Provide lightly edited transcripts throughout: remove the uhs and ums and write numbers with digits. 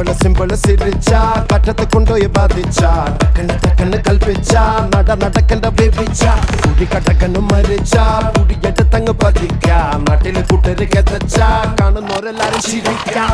simple സിരിച്ച കറ്റത്ത് കൊണ്ടുപോയി ബാധിച്ച ടക്കണ് കൽപ്പിച്ച നടക്കണ്ട വേവിച്ച കുടി കട്ടക്കണ് മരിച്ച കുടിയെടുത്തങ്ങ് പതിക്ക നാട്ടില് കൂട്ടര് കെതച്ച കാണുന്നവരെല്ലാരും ചിരിക്ക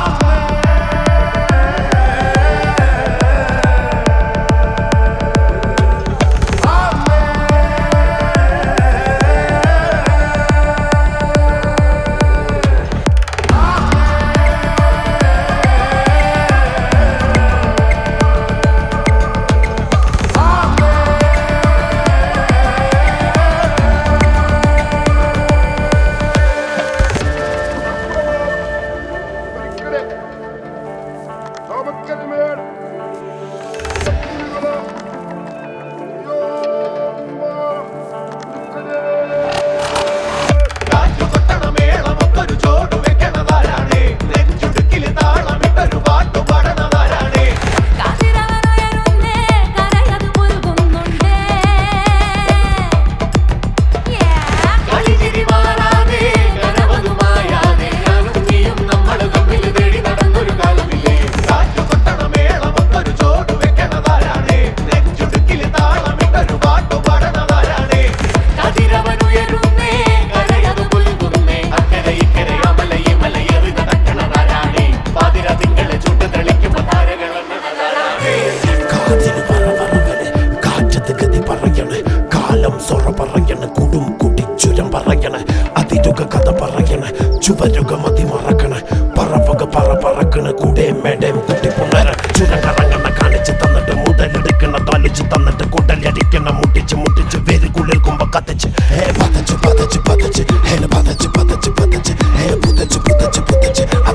ചുവരുക മതി മറക്കണ പറവക പറക്കണ കൂടെ മേടം കുട്ടിപ്പുണര ചുരകറങ്ങണ കാണിച്ച് തന്നിട്ട് മുതലെടുക്കണ താലിച്ച് തന്നിട്ട് കുടലടിക്കണ മുട്ടിച്ച് വേരുകുള്ളിൽ കുമ്പ കത്തിച്ച് പതച്ച് ഹേന പതച്ച്